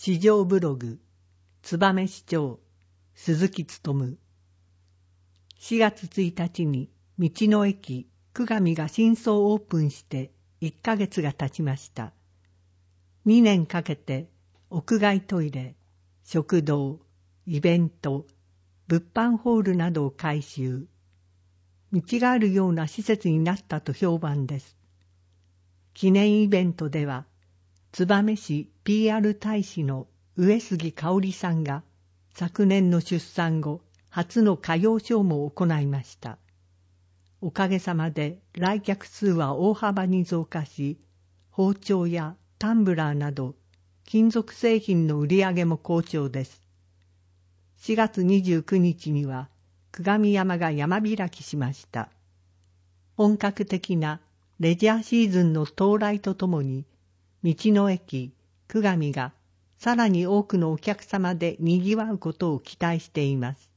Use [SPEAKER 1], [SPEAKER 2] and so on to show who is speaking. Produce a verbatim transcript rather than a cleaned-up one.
[SPEAKER 1] 市場ブログ、燕市長、鈴木勉。しがつついたちに道の駅久上が新装オープンしていっかげつが経ちました。にねんかけて屋外トイレ、食堂、イベント、物販ホールなどを改修。道があるような施設になったと評判です。記念イベントでは、燕市 ピーアール 大使の上杉香織さんが昨年の出産後、初の歌謡ショーも行いました。おかげさまで来客数は大幅に増加し、包丁やタンブラーなど金属製品の売り上げも好調です。しがつにじゅうくにちには久上山が山開きしました。本格的なレジャーシーズンの到来とともに、道の駅久上がさらに多くのお客様で賑わうことを期待しています。